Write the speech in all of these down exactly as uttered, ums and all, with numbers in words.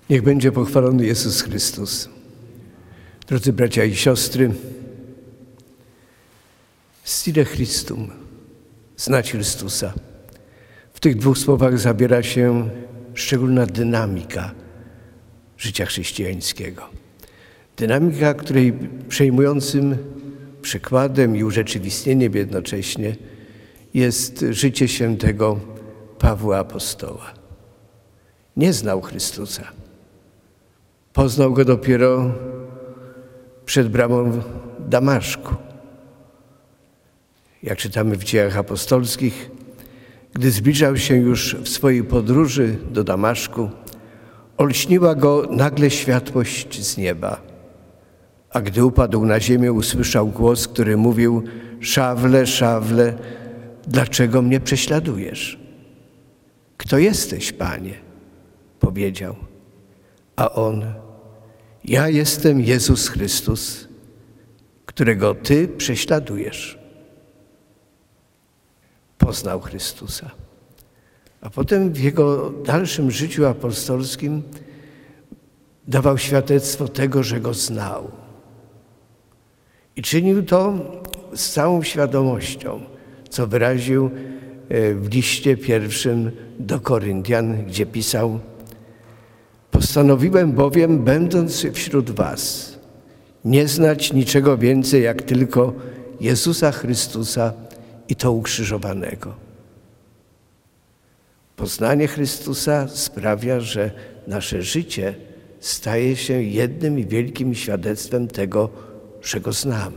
Niech będzie pochwalony Jezus Chrystus. Drodzy bracia i siostry, stile Christum, znać Chrystusa. W tych dwóch słowach zabiera się szczególna dynamika życia chrześcijańskiego. Dynamika, której przejmującym przykładem i urzeczywistnieniem jednocześnie jest życie świętego Pawła Apostoła. Nie znał Chrystusa. Poznał Go dopiero przed bramą Damaszku. Jak czytamy w Dziejach Apostolskich, gdy zbliżał się już w swojej podróży do Damaszku, olśniła go nagle światłość z nieba. A gdy upadł na ziemię, usłyszał głos, który mówił: Szawle, Szawle, dlaczego mnie prześladujesz? Kto jesteś, Panie? Powiedział. A on: Ja jestem Jezus Chrystus, którego Ty prześladujesz. Poznał Chrystusa. A potem w jego dalszym życiu apostolskim dawał świadectwo tego, że Go znał. I czynił to z całą świadomością, co wyraził w liście pierwszym do Koryntian, gdzie pisał: Postanowiłem bowiem, będąc wśród was, nie znać niczego więcej, jak tylko Jezusa Chrystusa i to ukrzyżowanego. Poznanie Chrystusa sprawia, że nasze życie staje się jednym i wielkim świadectwem tego, że Go znamy.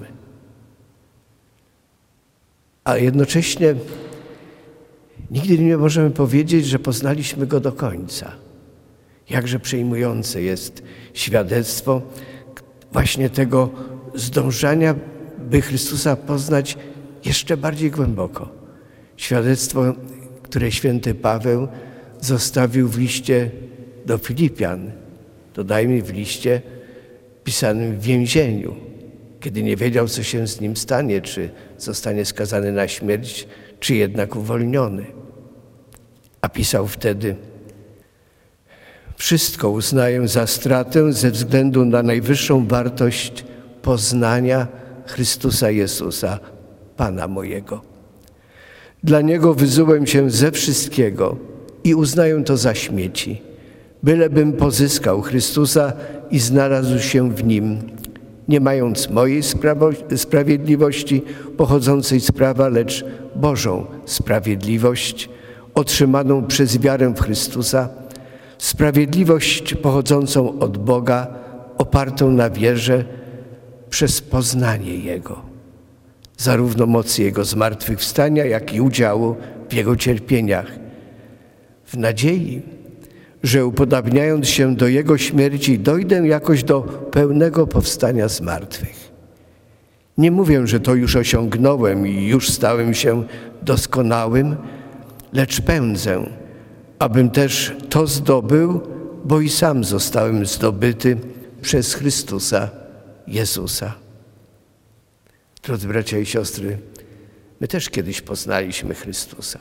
A jednocześnie nigdy nie możemy powiedzieć, że poznaliśmy Go do końca. Jakże przejmujące jest świadectwo właśnie tego zdążania, by Chrystusa poznać jeszcze bardziej głęboko. Świadectwo, które święty Paweł zostawił w liście do Filipian, dodajmy w liście pisanym w więzieniu, kiedy nie wiedział, co się z nim stanie, czy zostanie skazany na śmierć, czy jednak uwolniony. A pisał wtedy: Wszystko uznaję za stratę ze względu na najwyższą wartość poznania Chrystusa Jezusa, Pana mojego. Dla Niego wyzułem się ze wszystkiego i uznaję to za śmieci, bylebym pozyskał Chrystusa i znalazł się w Nim, nie mając mojej sprawo- sprawiedliwości pochodzącej z prawa, lecz Bożą sprawiedliwość otrzymaną przez wiarę w Chrystusa, sprawiedliwość pochodzącą od Boga, opartą na wierze przez poznanie Jego, zarówno mocy Jego zmartwychwstania, jak i udziału w Jego cierpieniach, w nadziei, że upodabniając się do Jego śmierci, dojdę jakoś do pełnego powstania z martwych. Nie mówię, że to już osiągnąłem i już stałem się doskonałym, lecz pędzę, abym też to zdobył, bo i sam zostałem zdobyty przez Chrystusa Jezusa. Drodzy bracia i siostry, my też kiedyś poznaliśmy Chrystusa.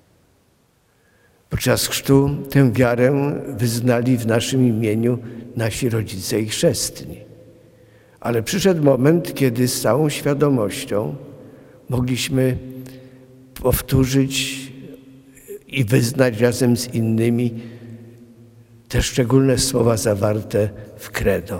Podczas chrztu tę wiarę wyznali w naszym imieniu nasi rodzice i chrzestni. Ale przyszedł moment, kiedy z całą świadomością mogliśmy powtórzyć i wyznać razem z innymi te szczególne słowa zawarte w credo.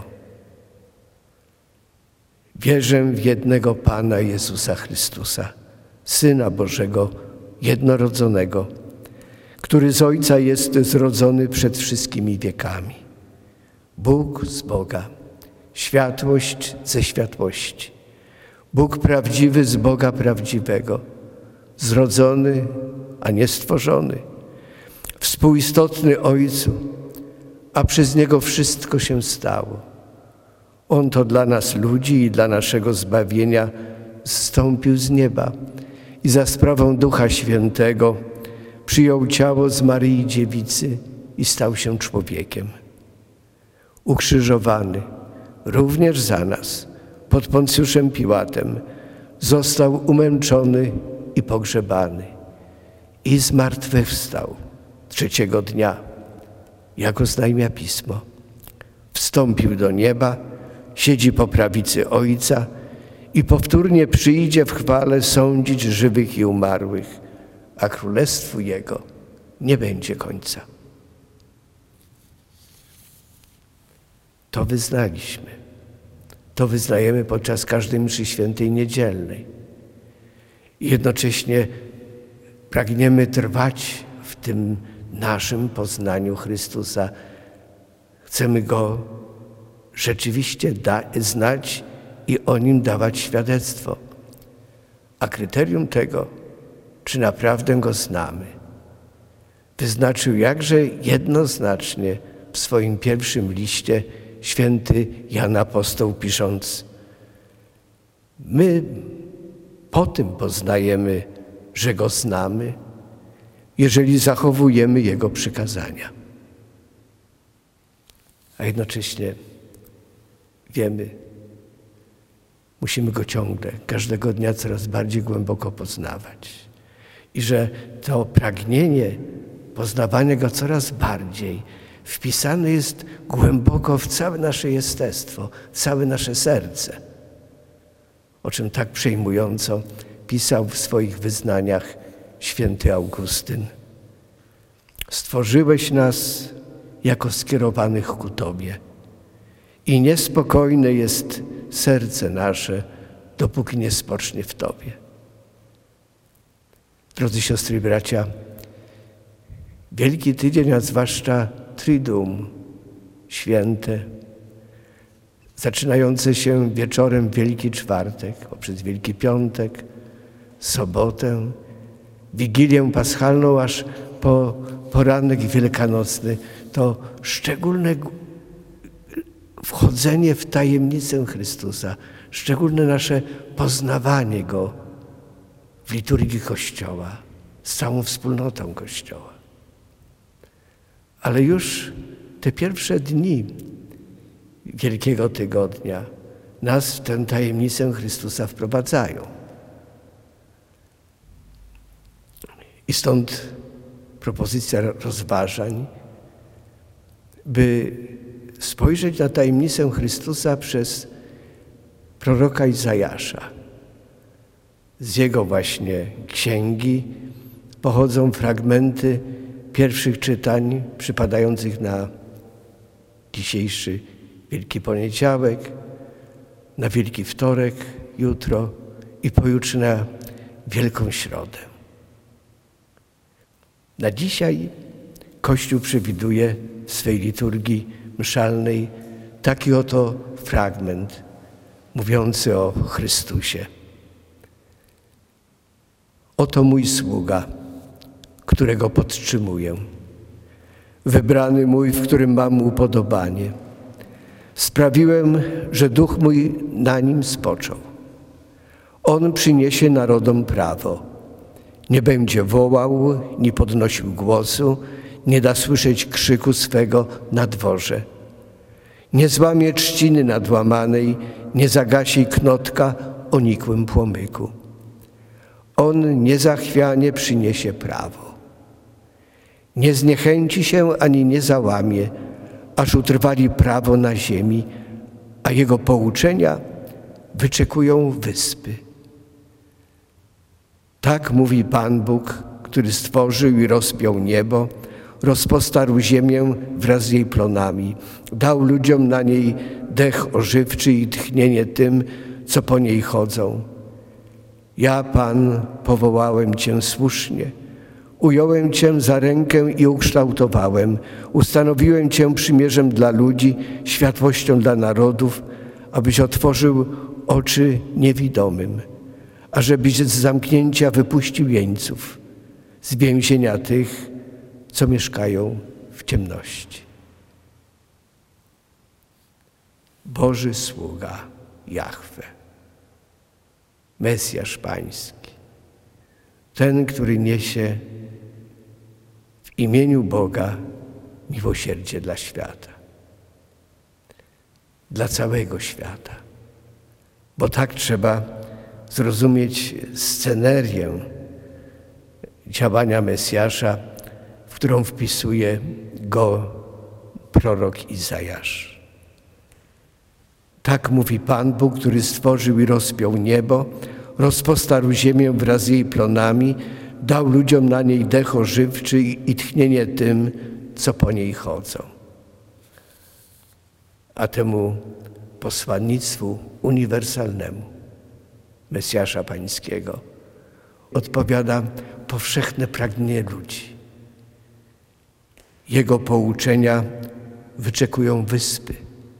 Wierzę w jednego Pana Jezusa Chrystusa, Syna Bożego, jednorodzonego, który z Ojca jest zrodzony przed wszystkimi wiekami. Bóg z Boga, światłość ze światłości, Bóg prawdziwy z Boga prawdziwego, zrodzony, a nie stworzony, współistotny Ojcu, a przez Niego wszystko się stało. On to dla nas ludzi i dla naszego zbawienia zstąpił z nieba i za sprawą Ducha Świętego przyjął ciało z Maryi Dziewicy i stał się człowiekiem. Ukrzyżowany również za nas pod Poncjuszem Piłatem został umęczony i pogrzebany i zmartwychwstał trzeciego dnia. jak oznajmia Pismo. Wstąpił do nieba, siedzi po prawicy Ojca i powtórnie przyjdzie w chwale sądzić żywych i umarłych, a królestwu Jego nie będzie końca. To wyznaliśmy. To wyznajemy podczas każdej mszy świętej niedzielnej. I jednocześnie pragniemy trwać w tym naszym poznaniu Chrystusa. Chcemy Go rzeczywiście da- znać i o Nim dawać świadectwo. A kryterium tego, czy naprawdę Go znamy, wyznaczył jakże jednoznacznie w swoim pierwszym liście święty Jan Apostoł, pisząc: my po tym poznajemy, że Go znamy, jeżeli zachowujemy Jego przykazania. A jednocześnie wiemy, musimy Go ciągle, każdego dnia coraz bardziej głęboko poznawać. I że to pragnienie poznawania Go coraz bardziej wpisane jest głęboko w całe nasze jestestwo, w całe nasze serce, o czym tak przejmująco pisał w swoich wyznaniach święty Augustyn. Stworzyłeś nas jako skierowanych ku Tobie i niespokojne jest serce nasze, dopóki nie spocznie w Tobie. Drodzy siostry i bracia, Wielki Tydzień, a zwłaszcza Triduum Święte, zaczynające się wieczorem w Wielki Czwartek, poprzez Wielki Piątek, sobotę, Wigilię Paschalną, aż po poranek wielkanocny, to szczególne wchodzenie w tajemnicę Chrystusa, szczególne nasze poznawanie Go w liturgii Kościoła, z całą wspólnotą Kościoła. Ale już te pierwsze dni Wielkiego Tygodnia nas w tę tajemnicę Chrystusa wprowadzają. I stąd propozycja rozważań, by spojrzeć na tajemnicę Chrystusa przez proroka Izajasza. Z jego właśnie księgi pochodzą fragmenty pierwszych czytań przypadających na dzisiejszy Wielki Poniedziałek, na Wielki Wtorek, jutro i pojutrze na Wielką Środę. Na dzisiaj Kościół przewiduje w swej liturgii mszalnej taki oto fragment mówiący o Chrystusie. Oto mój sługa, którego podtrzymuję, wybrany mój, w którym mam upodobanie. Sprawiłem, że duch mój na nim spoczął. On przyniesie narodom prawo. Nie będzie wołał, ni podnosił głosu, nie da słyszeć krzyku swego na dworze. Nie złamie trzciny nadłamanej, nie zagasi knotka o nikłym płomyku. On niezachwianie przyniesie prawo. Nie zniechęci się ani nie załamie, aż utrwali prawo na ziemi, a jego pouczenia wyczekują wyspy. Tak mówi Pan Bóg, który stworzył i rozpiął niebo, rozpostarł ziemię wraz z jej plonami, dał ludziom na niej dech ożywczy i tchnienie tym, co po niej chodzą. Ja, Pan, powołałem Cię słusznie, ująłem Cię za rękę i ukształtowałem, ustanowiłem Cię przymierzem dla ludzi, światłością dla narodów, abyś otworzył oczy niewidomym, ażebyś z zamknięcia wypuścił jeńców, z więzienia tych, co mieszkają w ciemności. Boży sługa Jahwe, Mesjasz Pański, ten, który niesie w imieniu Boga miłosierdzie dla świata, dla całego świata, bo tak trzeba zrozumieć scenerię działania Mesjasza, w którą wpisuje go prorok Izajasz. Tak mówi Pan Bóg, który stworzył i rozpiął niebo, rozpostarł ziemię wraz z jej plonami, dał ludziom na niej dech ożywczy i tchnienie tym, co po niej chodzą. A temu posłannictwu uniwersalnemu Mesjasza Pańskiego odpowiada powszechne pragnienie ludzi. Jego pouczenia wyczekują wyspy,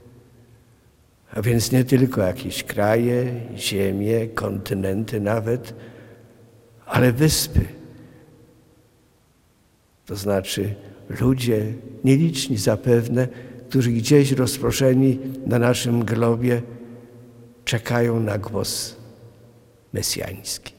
a więc nie tylko jakieś kraje, ziemie, kontynenty nawet, ale wyspy. To znaczy ludzie, nieliczni zapewne, którzy gdzieś rozproszeni na naszym globie czekają na głos mesjański.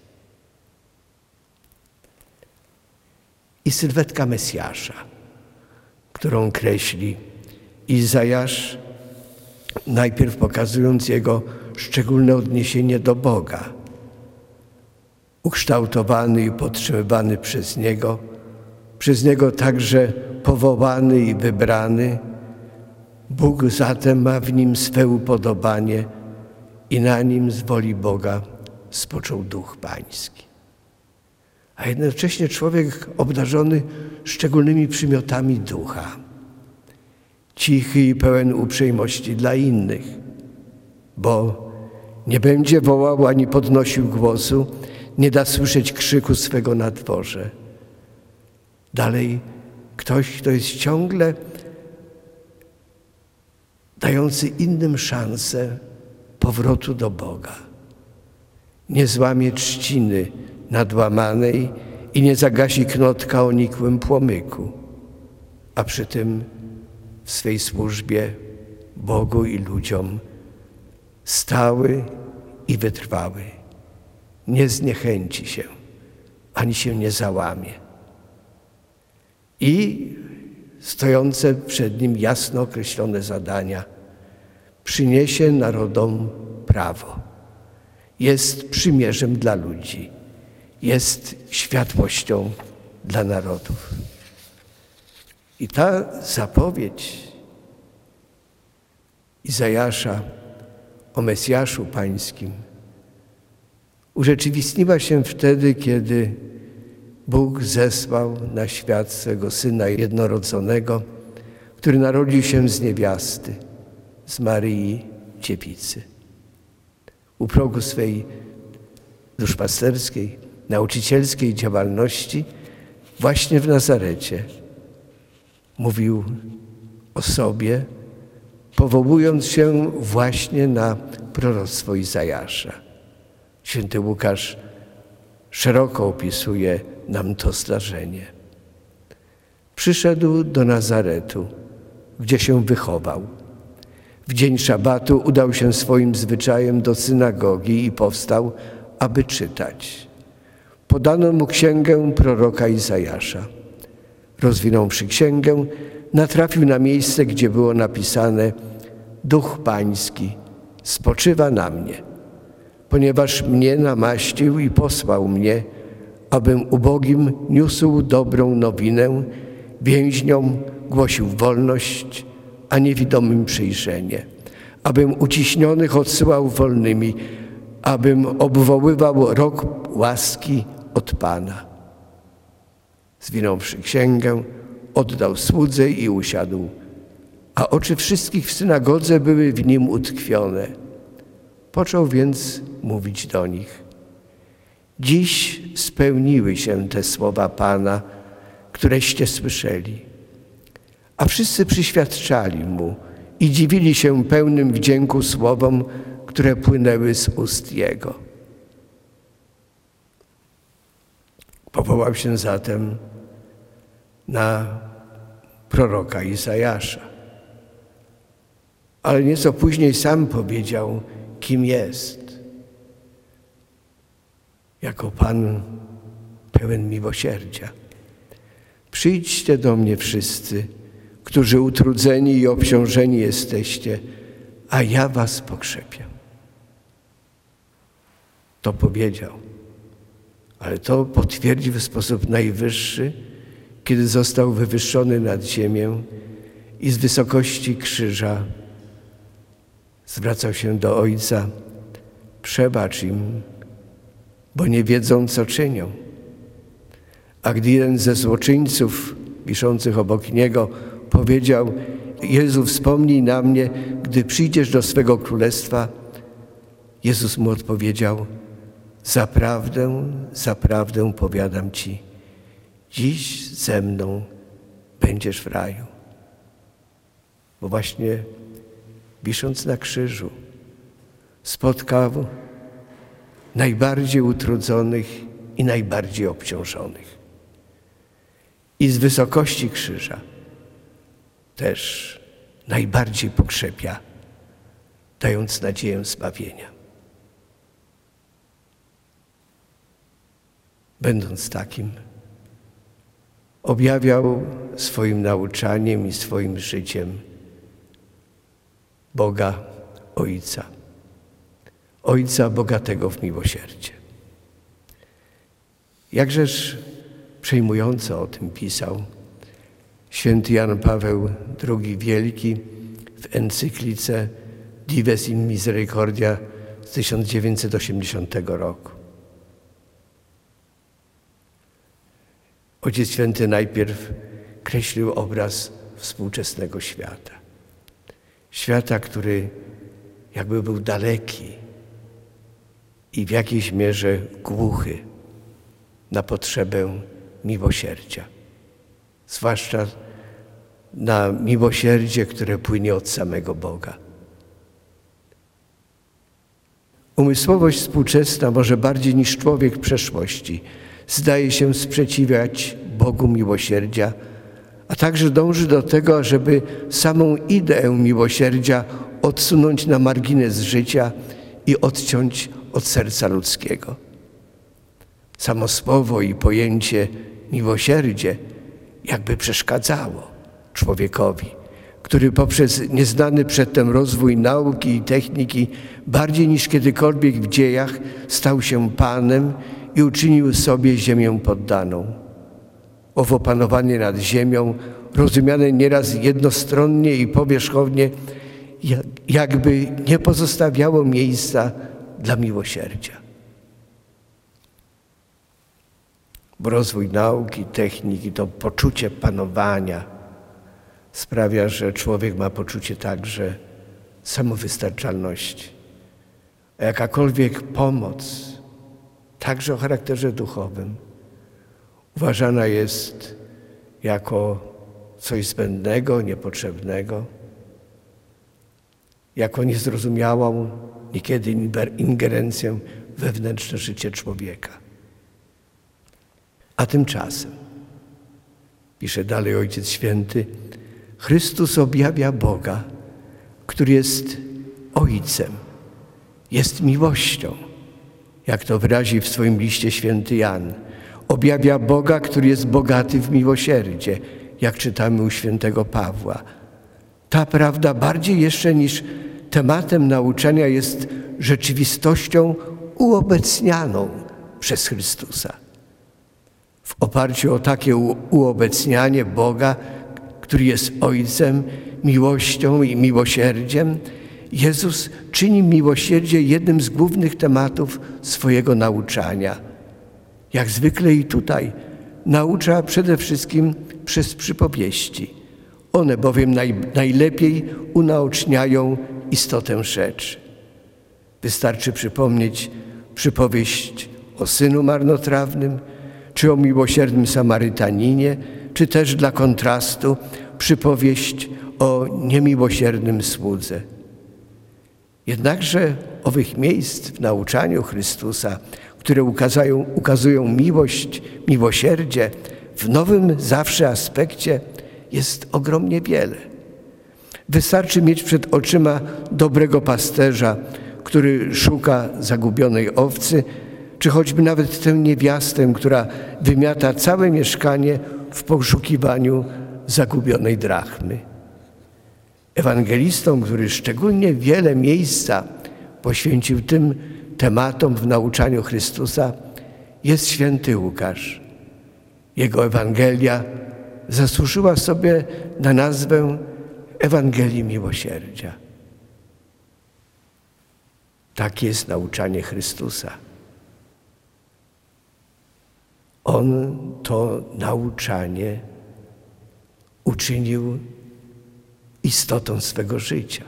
I sylwetka Mesjasza, którą kreśli Izajasz, najpierw pokazując jego szczególne odniesienie do Boga, ukształtowany i podtrzymywany przez Niego, przez Niego także powołany i wybrany. Bóg zatem ma w nim swe upodobanie i na nim z woli Boga spoczął Duch Pański. A jednocześnie człowiek obdarzony szczególnymi przymiotami ducha, cichy i pełen uprzejmości dla innych, bo nie będzie wołał ani podnosił głosu, nie da słyszeć krzyku swego na dworze. Dalej ktoś, kto jest ciągle dający innym szansę powrotu do Boga. Nie złamie trzciny nadłamanej i nie zagasi knotka o nikłym płomyku, a przy tym w swej służbie Bogu i ludziom stały i wytrwały. Nie zniechęci się, ani się nie załamie. I stojące przed nim jasno określone zadania przyniesie narodom prawo. Jest przymierzem dla ludzi. Jest światłością dla narodów. I ta zapowiedź Izajasza o Mesjaszu Pańskim urzeczywistniła się wtedy, kiedy Bóg zesłał na świat swego Syna jednorodzonego, który narodził się z niewiasty, z Maryi Dziewicy. U progu swej duszpasterskiej, nauczycielskiej działalności właśnie w Nazarecie mówił o sobie, powołując się właśnie na proroctwo Izajasza. Święty Łukasz szeroko opisuje nam to zdarzenie. Przyszedł do Nazaretu, gdzie się wychował. W dzień szabatu udał się swoim zwyczajem do synagogi i powstał, aby czytać. Podano mu księgę proroka Izajasza. Rozwinąwszy księgę, natrafił na miejsce, gdzie było napisane: Duch Pański spoczywa na mnie, ponieważ mnie namaścił i posłał mnie, abym ubogim niósł dobrą nowinę, więźniom głosił wolność, a niewidomym przyjrzenie, abym uciśnionych odsyłał wolnymi, abym obwoływał rok łaski od Pana. Zwinąwszy księgę, oddał słudze i usiadł, a oczy wszystkich w synagodze były w nim utkwione. Począł więc mówić do nich: Dziś spełniły się te słowa Pana, któreście słyszeli. A wszyscy przyświadczali mu i dziwili się pełnym wdzięku słowom, które płynęły z ust Jego. Powołał się zatem na proroka Izajasza. Ale nieco później sam powiedział, kim jest. Jako Pan pełen miłosierdzia. Przyjdźcie do mnie wszyscy, którzy utrudzeni i obciążeni jesteście, a ja was pokrzepię. To powiedział, ale to potwierdził w sposób najwyższy, kiedy został wywyższony nad ziemię i z wysokości krzyża zwracał się do Ojca: przebacz im, bo nie wiedzą, co czynią. A gdy jeden ze złoczyńców wiszących obok Niego powiedział: Jezu, wspomnij na mnie, gdy przyjdziesz do swego królestwa, Jezus mu odpowiedział: zaprawdę, zaprawdę powiadam Ci, dziś ze mną będziesz w raju. Bo właśnie wisząc na krzyżu spotkał najbardziej utrudzonych i najbardziej obciążonych. I z wysokości krzyża też najbardziej pokrzepia, dając nadzieję zbawienia. Będąc takim, objawiał swoim nauczaniem i swoim życiem Boga Ojca. Ojca bogatego w miłosierdzie. Jakżeż przejmująco o tym pisał święty Jan Paweł drugi Wielki w encyklice Dives in Misericordia z tysiąc dziewięćset osiemdziesiątego roku. Ojciec Święty najpierw kreślił obraz współczesnego świata. Świata, który jakby był daleki i w jakiejś mierze głuchy na potrzebę miłosierdzia. Zwłaszcza na miłosierdzie, które płynie od samego Boga. Umysłowość współczesna może bardziej niż człowiek przeszłości zdaje się sprzeciwiać Bogu miłosierdzia, a także dąży do tego, żeby samą ideę miłosierdzia odsunąć na margines życia i odciąć od serca ludzkiego. Samo słowo i pojęcie miłosierdzie jakby przeszkadzało człowiekowi, który poprzez nieznany przedtem rozwój nauki i techniki bardziej niż kiedykolwiek w dziejach stał się Panem i uczynił sobie ziemię poddaną. Owo panowanie nad ziemią, rozumiane nieraz jednostronnie i powierzchownie, jakby nie pozostawiało miejsca dla miłosierdzia. Bo rozwój nauki, techniki, to poczucie panowania sprawia, że człowiek ma poczucie także samowystarczalności. A jakakolwiek pomoc, także o charakterze duchowym, uważana jest jako coś zbędnego, niepotrzebnego, jako niezrozumiałą niekiedy ingerencję w wewnętrzne życie człowieka. A tymczasem, pisze dalej Ojciec Święty, Chrystus objawia Boga, który jest Ojcem, jest miłością, jak to wyrazi w swoim liście święty Jan. Objawia Boga, który jest bogaty w miłosierdzie, jak czytamy u świętego Pawła. Ta prawda bardziej jeszcze niż tematem nauczania jest rzeczywistością uobecnianą przez Chrystusa. W oparciu o takie uobecnianie Boga, który jest Ojcem, miłością i miłosierdziem, Jezus czyni miłosierdzie jednym z głównych tematów swojego nauczania. Jak zwykle i tutaj naucza przede wszystkim przez przypowieści. One bowiem naj, najlepiej unaoczniają istotę rzeczy. Wystarczy przypomnieć przypowieść o synu marnotrawnym, czy o miłosiernym Samarytaninie, czy też dla kontrastu przypowieść o niemiłosiernym słudze. Jednakże owych miejsc w nauczaniu Chrystusa, które ukazują, ukazują miłość, miłosierdzie w nowym zawsze aspekcie, jest ogromnie wiele. Wystarczy mieć przed oczyma dobrego pasterza, który szuka zagubionej owcy, czy choćby nawet tę niewiastę, która wymiata całe mieszkanie w poszukiwaniu zagubionej drachmy. Ewangelistą, który szczególnie wiele miejsca poświęcił tym tematom w nauczaniu Chrystusa, jest święty Łukasz. Jego Ewangelia zasłużyła sobie na nazwę Ewangelii miłosierdzia. Tak jest nauczanie Chrystusa. On to nauczanie uczynił istotą swego życia.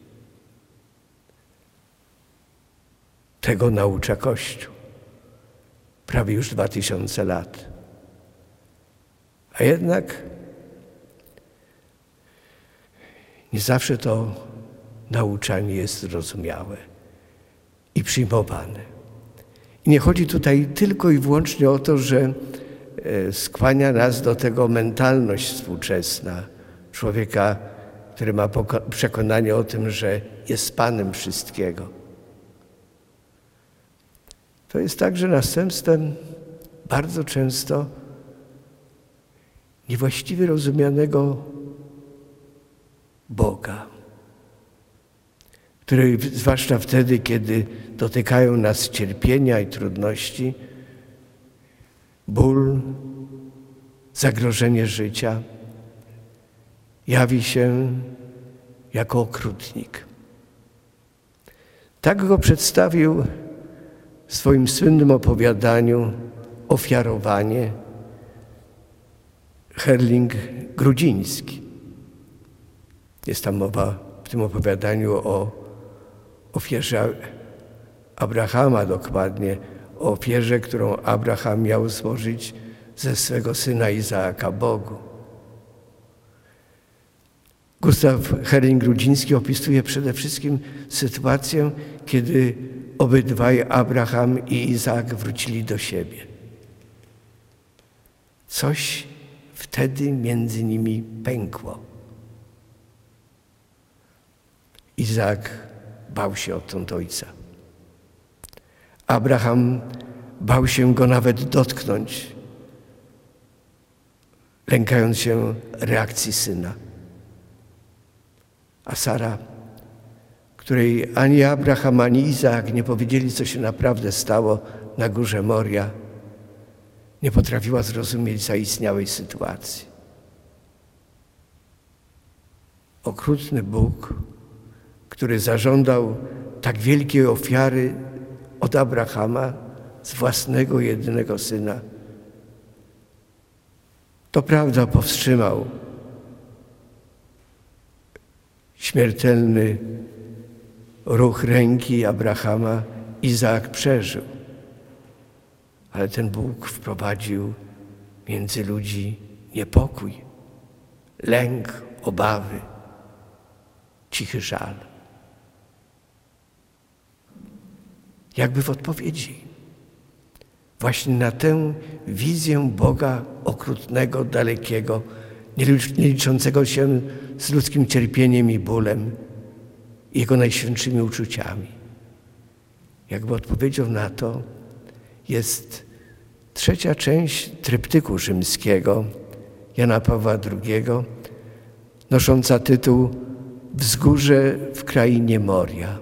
Tego naucza Kościół. Prawie już dwa tysiące lat. A jednak nie zawsze to nauczanie jest zrozumiałe i przyjmowane. I nie chodzi tutaj tylko i wyłącznie o to, że skłania nas do tego mentalność współczesna człowieka, który ma przekonanie o tym, że jest Panem wszystkiego. To jest także następstwem bardzo często niewłaściwie rozumianego Boga, który zwłaszcza wtedy, kiedy dotykają nas cierpienia i trudności, ból, zagrożenie życia, jawi się jako okrutnik. Tak go przedstawił w swoim słynnym opowiadaniu Ofiarowanie Herling Grudziński. Jest tam mowa w tym opowiadaniu o ofierze Abrahama, dokładnie o ofierze, którą Abraham miał złożyć ze swego syna Izaaka Bogu. Gustaw Herling-Grudziński opisuje przede wszystkim sytuację, kiedy obydwaj, Abraham i Izaak, wrócili do siebie. Coś wtedy między nimi pękło. Izaak bał się odtąd ojca. Abraham bał się go nawet dotknąć, lękając się reakcji syna. A Sara, której ani Abraham, ani Izaak nie powiedzieli, co się naprawdę stało na górze Moria, nie potrafiła zrozumieć zaistniałej sytuacji. Okrutny Bóg, który zażądał tak wielkiej ofiary od Abrahama z własnego jedynego syna, to prawda powstrzymał śmiertelny ruch ręki Abrahama. Izaak przeżył, ale ten Bóg wprowadził między ludzi niepokój, lęk, obawy, cichy żal. Jakby w odpowiedzi właśnie na tę wizję Boga okrutnego, dalekiego, nie liczącego się z ludzkim cierpieniem i bólem, Jego najświętszymi uczuciami. Jakby odpowiedzią na to jest trzecia część tryptyku rzymskiego Jana Pawła drugiego, nosząca tytuł Wzgórze w krainie Moria.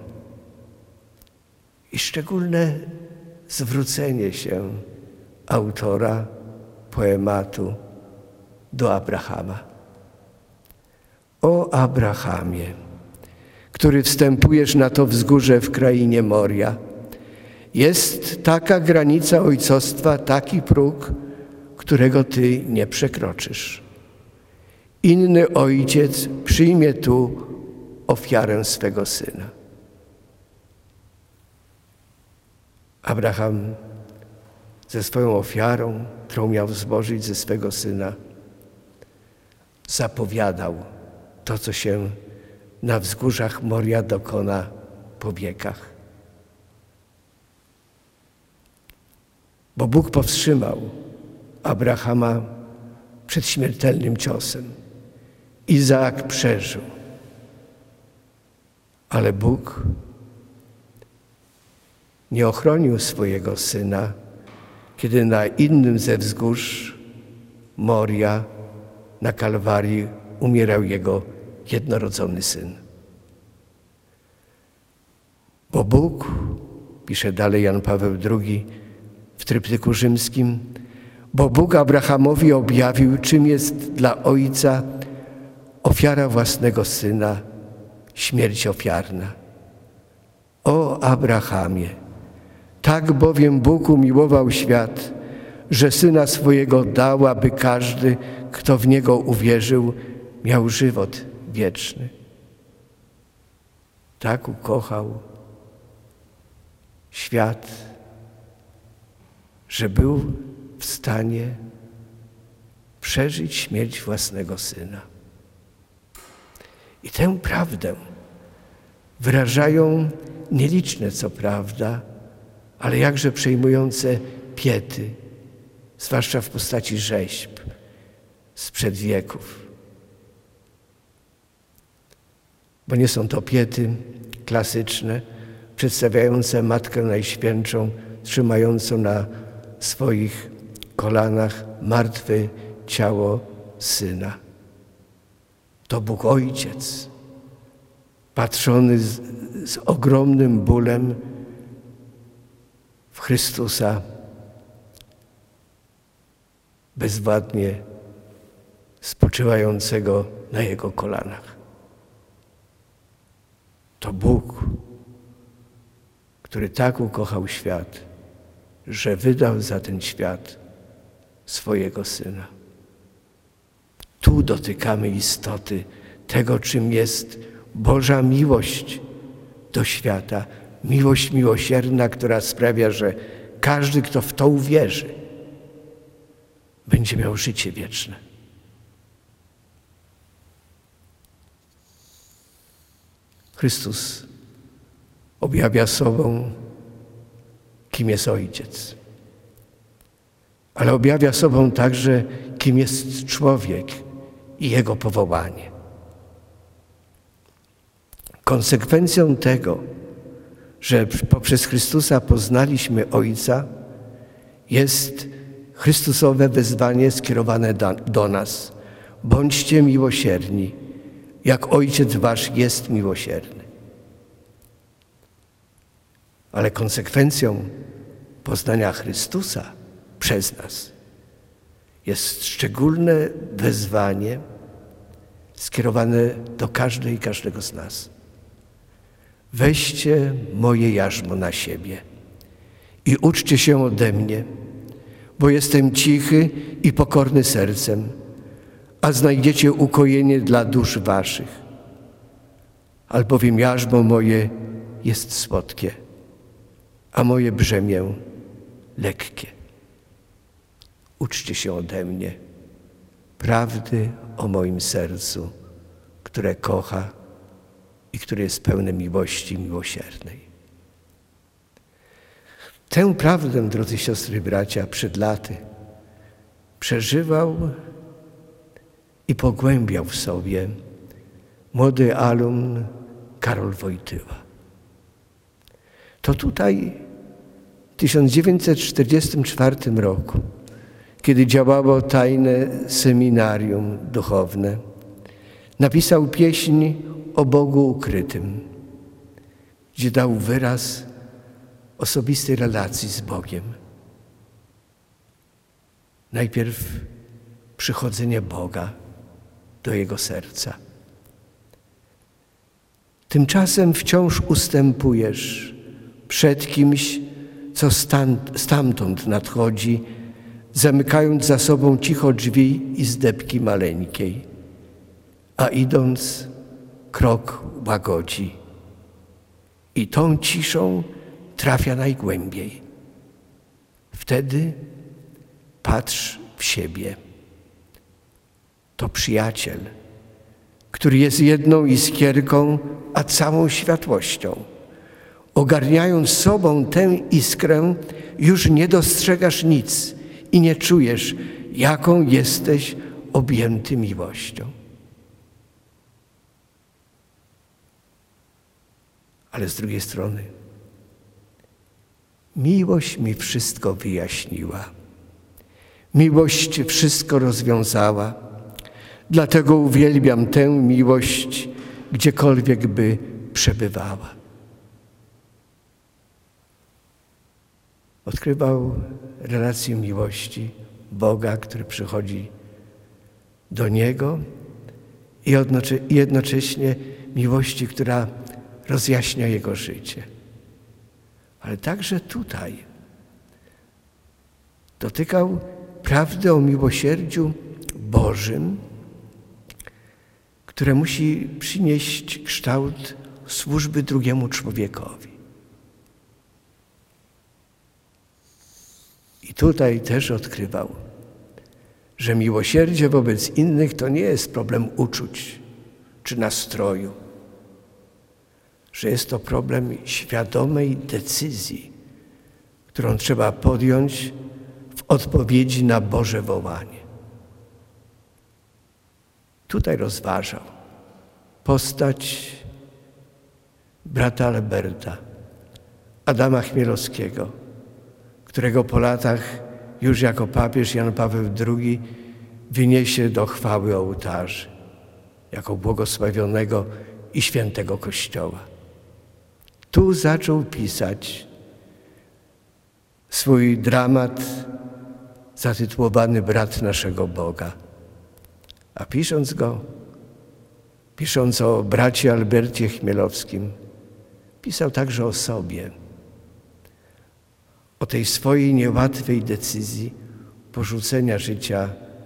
I szczególne zwrócenie się autora poematu do Abrahama. O Abrahamie, który wstępujesz na to wzgórze w krainie Moria, jest taka granica ojcostwa, taki próg, którego ty nie przekroczysz. Inny ojciec przyjmie tu ofiarę swego syna. Abraham ze swoją ofiarą, którą miał złożyć ze swego syna, zapowiadał to, co się na wzgórzach Moria dokona po wiekach. Bo Bóg powstrzymał Abrahama przed śmiertelnym ciosem. Izaak przeżył, ale Bóg nie ochronił swojego syna, kiedy na innym ze wzgórz Moria, na Kalwarii, umierał jego jednorodzony syn. Bo Bóg, pisze dalej Jan Paweł drugi w tryptyku rzymskim, bo Bóg Abrahamowi objawił, czym jest dla ojca ofiara własnego Syna, śmierć ofiarna. O Abrahamie, tak bowiem Bóg umiłował świat, że Syna swojego dał, aby każdy, kto w Niego uwierzył, miał żywot wieczny. Tak ukochał świat, że był w stanie przeżyć śmierć własnego Syna. I tę prawdę wyrażają nieliczne, co prawda, ale jakże przejmujące piety, zwłaszcza w postaci rzeźb sprzed wieków. Bo nie są to piety klasyczne, przedstawiające Matkę Najświętszą, trzymającą na swoich kolanach martwe ciało Syna. To Bóg Ojciec, patrzony z, z ogromnym bólem w Chrystusa, bezwładnie spoczywającego na Jego kolanach. To Bóg, który tak ukochał świat, że wydał za ten świat swojego Syna. Tu dotykamy istoty tego, czym jest Boża miłość do świata. Miłość miłosierna, która sprawia, że każdy, kto w to uwierzy, będzie miał życie wieczne. Chrystus objawia sobą, kim jest Ojciec, ale objawia sobą także, kim jest człowiek i jego powołanie. Konsekwencją tego, że poprzez Chrystusa poznaliśmy Ojca, jest Chrystusowe wezwanie skierowane do, do nas. Bądźcie miłosierni, jak Ojciec wasz jest miłosierny. Ale konsekwencją poznania Chrystusa przez nas jest szczególne wezwanie skierowane do każdej i każdego z nas. Weźcie moje jarzmo na siebie i uczcie się ode mnie, bo jestem cichy i pokorny sercem, a znajdziecie ukojenie dla dusz waszych. Albowiem jarzmo moje jest słodkie, a moje brzemię lekkie. Uczcie się ode mnie prawdy o moim sercu, które kocha i które jest pełne miłości miłosiernej. Tę prawdę, drodzy siostry i bracia, przed laty przeżywał i pogłębiał w sobie młody alumn Karol Wojtyła. To tutaj w tysiąc dziewięćset czterdziestym czwartym roku, kiedy działało tajne seminarium duchowne, napisał pieśń o Bogu ukrytym, gdzie dał wyraz osobistej relacji z Bogiem. Najpierw przychodzenie Boga do jego serca. Tymczasem wciąż ustępujesz przed kimś, co stamtąd, stamtąd nadchodzi, zamykając za sobą cicho drzwi izdebki maleńkiej, a idąc krok łagodzi. I tą ciszą trafia najgłębiej. Wtedy patrz w siebie. To przyjaciel, który jest jedną iskierką, a całą światłością. Ogarniając sobą tę iskrę, już nie dostrzegasz nic i nie czujesz, jaką jesteś objęty miłością. Ale z drugiej strony, miłość mi wszystko wyjaśniła. Miłość wszystko rozwiązała. Dlatego uwielbiam tę miłość, gdziekolwiek by przebywała. Odkrywał relację miłości Boga, który przychodzi do niego i jednocześnie miłości, która rozjaśnia jego życie. Ale także tutaj dotykał prawdy o miłosierdziu Bożym, które musi przynieść kształt służby drugiemu człowiekowi. I tutaj też odkrywał, że miłosierdzie wobec innych to nie jest problem uczuć czy nastroju, że jest to problem świadomej decyzji, którą trzeba podjąć w odpowiedzi na Boże wołanie. Tutaj rozważał postać brata Alberta, Adama Chmielowskiego, którego po latach już jako papież Jan Paweł drugi wyniesie do chwały ołtarzy, jako błogosławionego i świętego Kościoła. Tu zaczął pisać swój dramat zatytułowany Brat naszego Boga. A pisząc go, pisząc o bracie Albercie Chmielowskim, pisał także o sobie, o tej swojej niełatwej decyzji porzucenia życia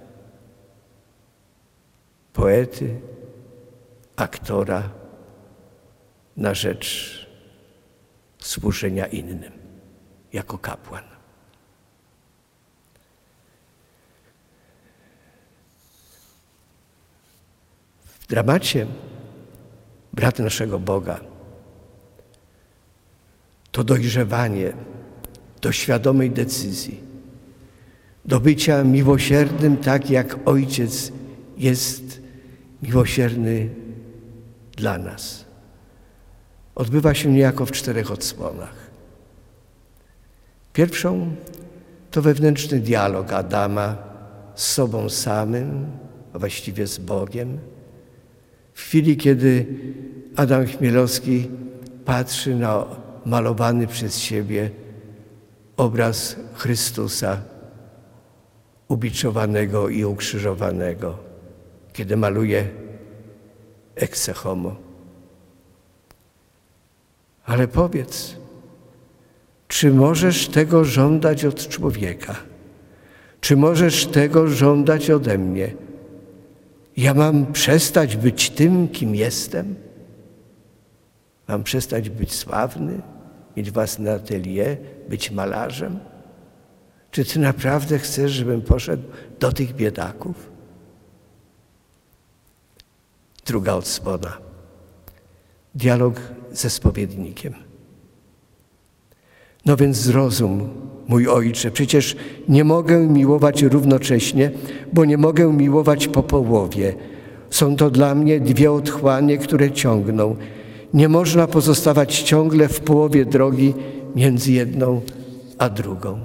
poety, aktora na rzecz służenia innym, jako kapłan. W dramacie Brat naszego Boga to dojrzewanie do świadomej decyzji, do bycia miłosiernym tak, jak Ojciec jest miłosierny dla nas. Odbywa się niejako w czterech odsłonach. Pierwszą to wewnętrzny dialog Adama z sobą samym, a właściwie z Bogiem. W chwili, kiedy Adam Chmielowski patrzy na malowany przez siebie obraz Chrystusa ubiczowanego i ukrzyżowanego, kiedy maluje ecce homo. Ale powiedz, czy możesz tego żądać od człowieka? Czy możesz tego żądać ode mnie? Ja mam przestać być tym, kim jestem? Mam przestać być sławny, mieć własne atelier, być malarzem? Czy ty naprawdę chcesz, żebym poszedł do tych biedaków? Druga odsłona. Dialog ze spowiednikiem. No więc zrozum, mój ojcze, przecież nie mogę miłować równocześnie, bo nie mogę miłować po połowie. Są to dla mnie dwie otchłanie, które ciągną. Nie można pozostawać ciągle w połowie drogi między jedną a drugą.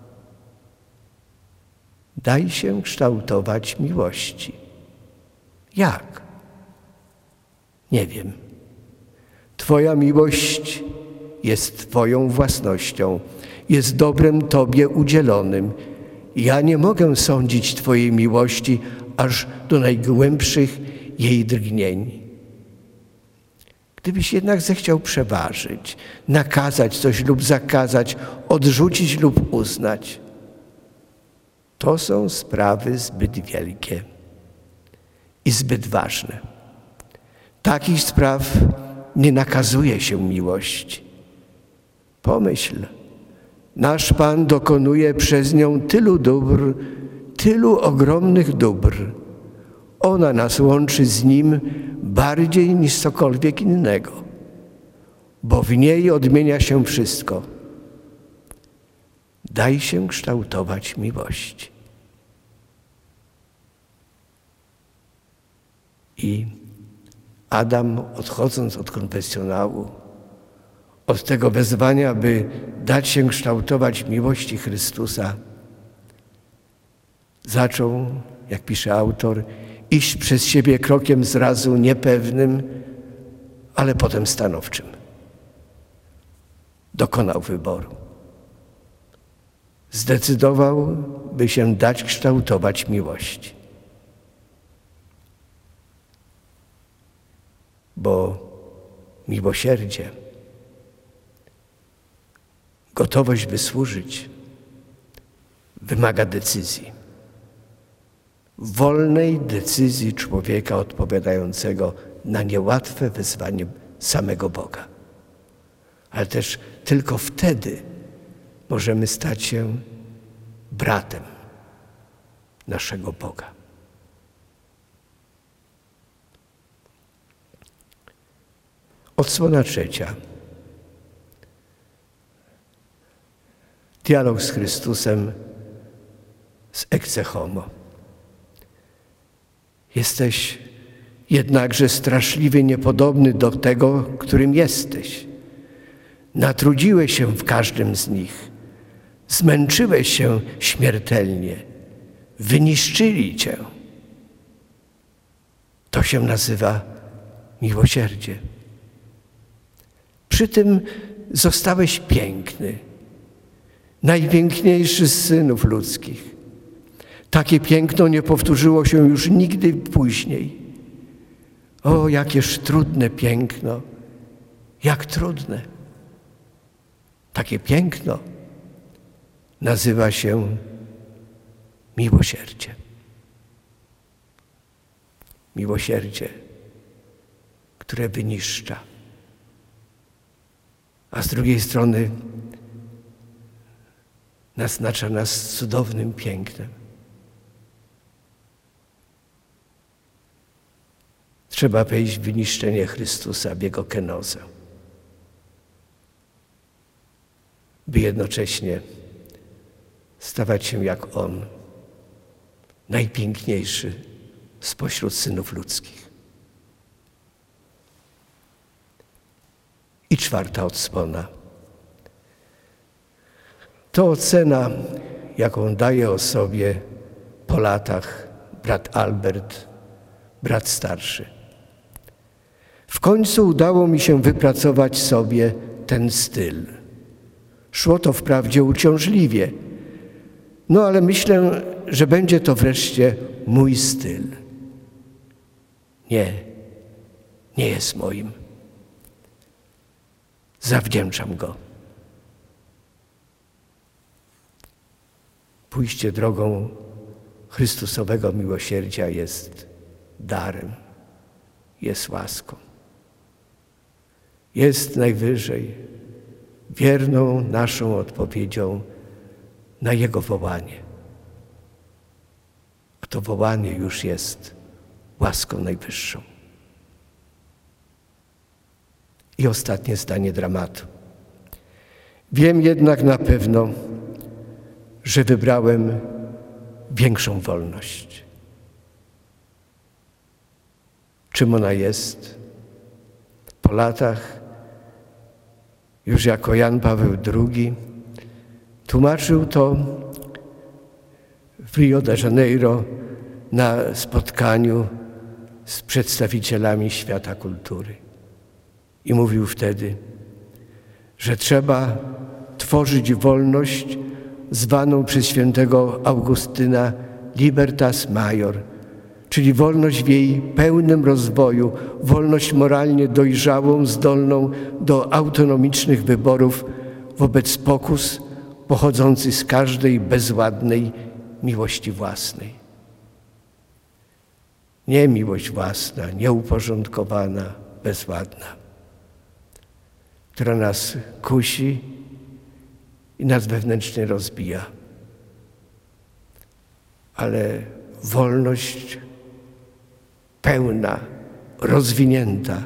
Daj się kształtować miłości. Jak? Nie wiem. Twoja miłość jest Twoją własnością, jest dobrem Tobie udzielonym. Ja nie mogę sądzić Twojej miłości aż do najgłębszych jej drgnień. Gdybyś jednak zechciał przeważyć, nakazać coś lub zakazać, odrzucić lub uznać, to są sprawy zbyt wielkie i zbyt ważne. Takich spraw nie nakazuje się miłości. Pomyśl, nasz Pan dokonuje przez nią tylu dóbr, tylu ogromnych dóbr. Ona nas łączy z Nim bardziej niż cokolwiek innego, bo w niej odmienia się wszystko. Daj się kształtować miłości. I Adam, odchodząc od konfesjonału, od tego wezwania, by dać się kształtować miłości Chrystusa, zaczął, jak pisze autor, iść przez siebie krokiem zrazu niepewnym, ale potem stanowczym. Dokonał wyboru. Zdecydował, by się dać kształtować miłości. bo miłosierdzie, gotowość, by służyć, wymaga decyzji. Wolnej decyzji człowieka odpowiadającego na niełatwe wyzwanie samego Boga. Ale też tylko wtedy możemy stać się bratem naszego Boga. Odsłona trzecia. Dialog z Chrystusem z ecce homo. Jesteś jednakże straszliwie niepodobny do tego, którym jesteś. Natrudziłeś się w każdym z nich. Zmęczyłeś się śmiertelnie. Wyniszczyli cię. To się nazywa miłosierdzie. Przy tym zostałeś piękny, najpiękniejszy z synów ludzkich. Takie piękno nie powtórzyło się już nigdy później. O, jakież trudne piękno, jak trudne. Takie piękno nazywa się miłosierdzie. Miłosierdzie, które wyniszcza. A z drugiej strony naznacza nas cudownym pięknem. Trzeba wejść w wyniszczenie Chrystusa, w Jego kenozę, by jednocześnie stawać się jak On, najpiękniejszy spośród synów ludzkich. I czwarta odsłona. To ocena, jaką daje o sobie po latach brat Albert, brat starszy. W końcu udało mi się wypracować sobie ten styl. Szło to wprawdzie uciążliwie, no ale myślę, że będzie to wreszcie mój styl. Nie, nie jest moim. Zawdzięczam go. Pójście drogą Chrystusowego miłosierdzia jest darem, jest łaską. Jest najwyżej wierną naszą odpowiedzią na Jego wołanie. A to wołanie już jest łaską najwyższą. I ostatnie zdanie dramatu. Wiem jednak na pewno, że wybrałem większą wolność. Czym ona jest? Po latach, już jako Jan Paweł drugi, tłumaczył to w Rio de Janeiro na spotkaniu z przedstawicielami świata kultury. I mówił wtedy, że trzeba tworzyć wolność zwaną przez świętego Augustyna libertas major, czyli wolność w jej pełnym rozwoju, wolność moralnie dojrzałą, zdolną do autonomicznych wyborów wobec pokus pochodzących z każdej bezładnej miłości własnej. Nie miłość własna, nieuporządkowana, bezładna, która nas kusi i nas wewnętrznie rozbija. Ale wolność pełna, rozwinięta,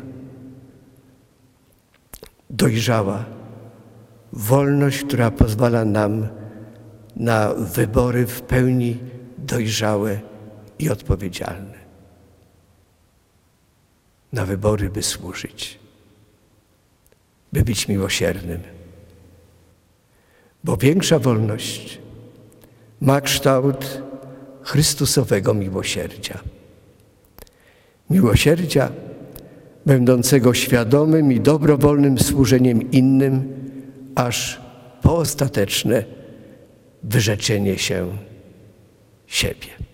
dojrzała. Wolność, która pozwala nam na wybory w pełni dojrzałe i odpowiedzialne. Na wybory, by służyć, by być miłosiernym. Bo większa wolność ma kształt Chrystusowego miłosierdzia. Miłosierdzia będącego świadomym i dobrowolnym służeniem innym, aż po ostateczne wyrzeczenie się siebie.